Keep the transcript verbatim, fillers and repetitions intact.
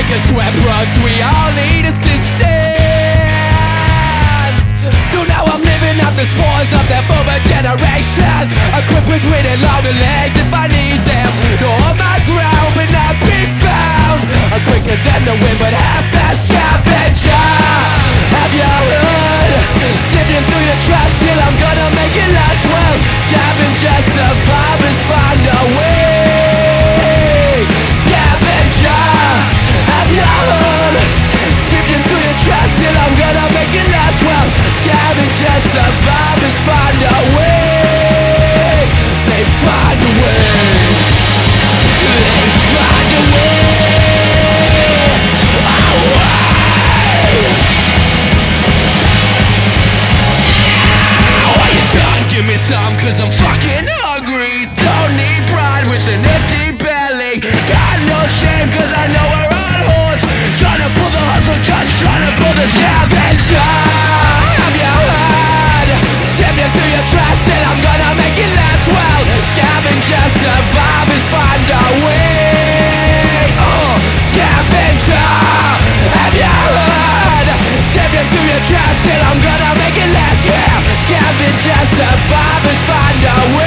and sweat rugs, we all need assistance. So now I'm living out the spoils of their former generations, equipped with really long legs if I need them. No on my ground but not be found. I'm quicker than the wind but half-fast scavenger. Have you heard? Sifting through your trash till I'm gonna make it last. Well, scavengers, survivors find a way. Scavenger, have you heard? Sifting through your trash till I'm gonna make it last. Well, scavengers, survivors find a way. They find a way. They find a way. Give me some cause I'm fucking hungry. Don't need pride with an empty belly. Got no shame cause I know we're all whores. Trying to pull the hustle, just trying to pull the scavenger. Have you heard? Sifting through your trash till I'm gonna make it last. Well, scavengers, survivors find a way. Oh, scavenger, have you heard? Sifting through your trash till I'm gonna make it last. Yeah, scavengers, survivors find a way.